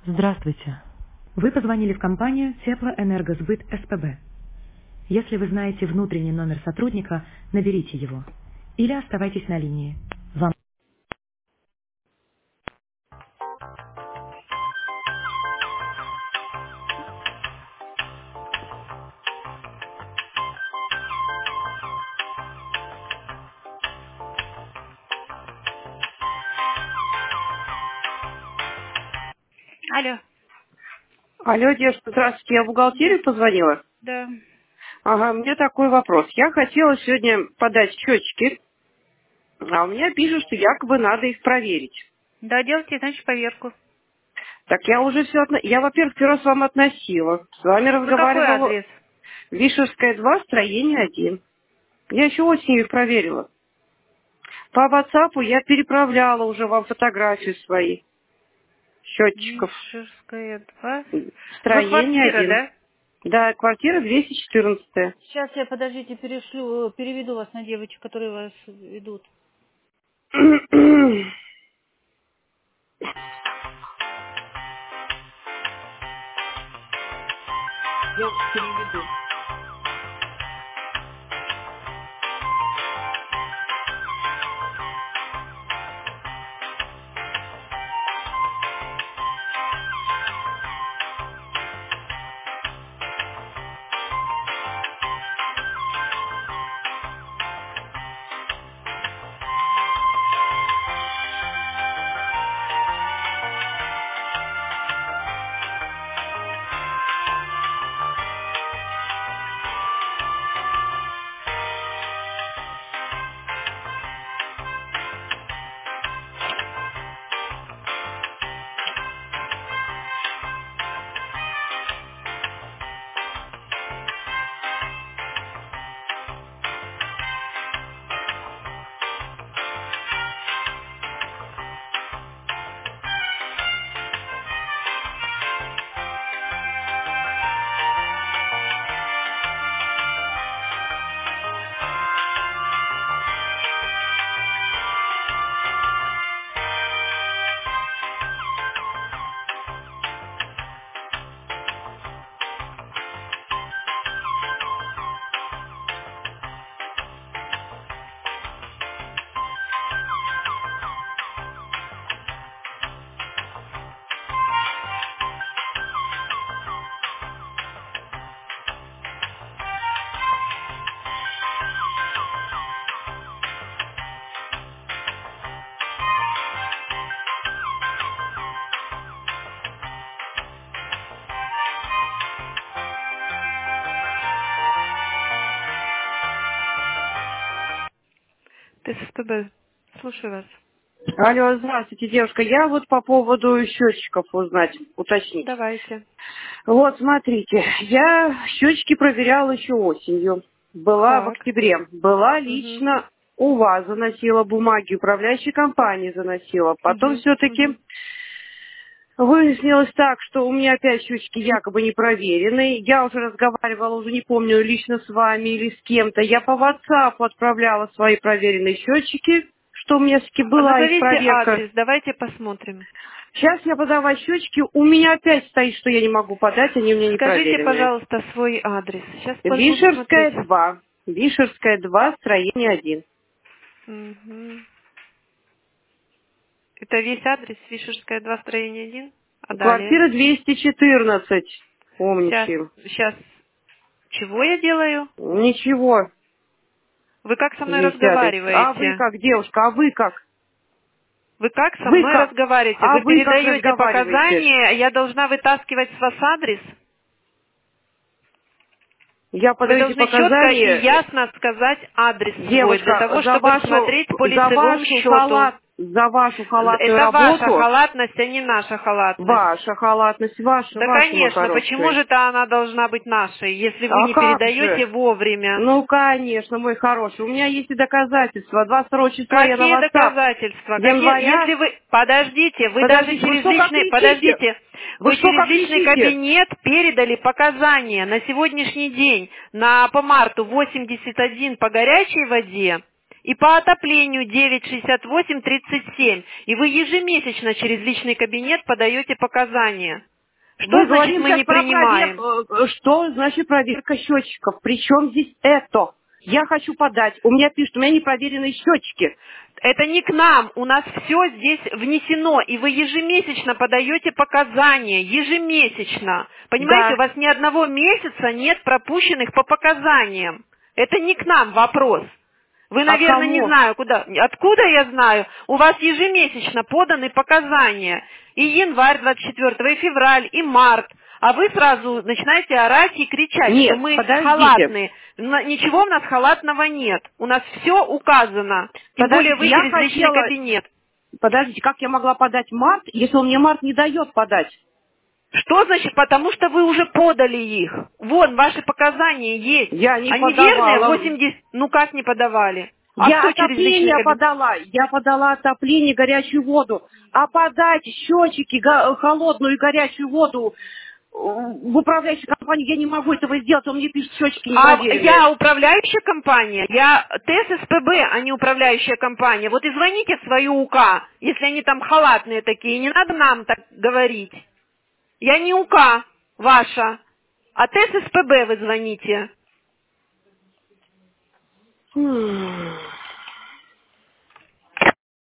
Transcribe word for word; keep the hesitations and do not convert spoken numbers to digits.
Здравствуйте. Вы позвонили в компанию Теплоэнергосбыт СПБ. Если вы знаете внутренний номер сотрудника, наберите его. Или оставайтесь на линии. Вам... Алло, Алло, девушка, здравствуйте. Я в да, бухгалтерию позвонила. да. Ага, у меня такой вопрос. Я хотела сегодня подать счетчики, а у меня пишут, что якобы надо их проверить. Да, делайте, значит, поверку. Так я уже все... Отно... Я, во-первых, первый раз вам относила. С вами Вы какой разговаривала. адрес? Вишерская, два, строение один. Я еще осенью их проверила. По ватсапу я переправляла уже вам фотографии свои счетчиков. Вишерская, два. Вы Строение квартира, один. да? Да, квартира двести четырнадцать. Сейчас я, подождите, перешлю, переведу вас на девочек, которые вас ведут. Я переведу. Ты с СПБ. Слушаю вас. Алло, здравствуйте, девушка. Я вот по поводу счетчиков узнать, уточнить. Давайте. Вот, смотрите, я счетчики проверяла еще осенью. Была в Так. октябре. Была Угу. лично у вас, заносила бумаги, управляющей компании заносила. Потом Угу. все-таки Угу. выяснилось так, что у меня опять счетчики якобы не проверены. Я уже разговаривала, уже не помню, лично с вами или с кем-то. Я по WhatsApp отправляла свои проверенные счетчики, что у меня все-таки была их Назовите проверка. адрес, давайте посмотрим. Сейчас я подаваю счетчики, у меня опять стоит, что я не могу подать, они у меня не Скажите, проверенные. пожалуйста, свой адрес. Сейчас буду смотреть. Вишерская, два. Вишерская, два, строение один. Угу. Это весь адрес, Вишерская, два, строение один. А далее? Квартира двести четырнадцать. Сейчас, Помните. сейчас. Чего я делаю? Ничего. Вы как со мной шестьдесят. А вы разговариваете? как, девушка, а вы как? Вы как со Вы мной как? разговариваете? А Вы вы как передаете разговариваете? показания, я должна вытаскивать с вас адрес? Я Вы подаете должны четко и показания, ясно сказать адрес свой, для девушка, того, за чтобы вашу, смотреть по за лицевому вашу счету. халат, за вашу халатную Это ваша работу, халатность, а не наша халатность. ваша халатность, ваша, Да, ваша, мой конечно, почему хороший. же это она должна быть нашей, если вы А не как же? передаете вовремя? Ну, конечно, мой хороший. У меня есть и доказательства. двадцать второго числа я на Какие WhatsApp доказательства? Какие... января... Если вы... Подождите, вы даже Подождите, вы через что как личный... кричите? Подождите, Вы вы что через как личный кричите? кабинет передали показания на сегодняшний день на, по марту восемьдесят один по горячей воде и по отоплению девять шестьдесят восемь тридцать семь. И вы ежемесячно через личный кабинет подаете показания. Что Мы значит говорим мы сейчас не про принимаем? проверку. Что значит проверка счетчиков? Причем здесь это? Я хочу подать. У меня пишут, у меня непроверенные счетчики. Это не к нам, у нас все здесь внесено, и вы ежемесячно подаете показания, ежемесячно. Понимаете, Да. у вас ни одного месяца нет пропущенных по показаниям. Это не к нам вопрос. Вы, А наверное, не кому? знаю, куда. Откуда я знаю? У вас ежемесячно поданы показания. И январь двадцать четвёртого, и февраль, и март. А вы сразу начинаете орать и кричать, что Нет, мы подождите. халатные. Но ничего у нас халатного нет. У нас все указано. Тем более Подождите, вы я через личный хотела... кабинет. Подождите, как я могла подать март, если он мне март не дает подать? Что значит? Потому что вы уже подали их. Вон, ваши показания есть. Я не Они верные? подавала. восемьдесят. Ну как не подавали? А Я кто через личный отопление кабинет? подала, я подала отопление, горячую воду. А подать счетчики, го- холодную и горячую воду э, в управляющей компании я не могу этого сделать, он мне пишет счетчики А непроверенные. я управляющая компания, я ТССПБ, а не управляющая компания. Вот и звоните в свою УК, если они там халатные такие. Не надо нам так говорить. Я не УК ваша, а ТССПБ вы звоните. М.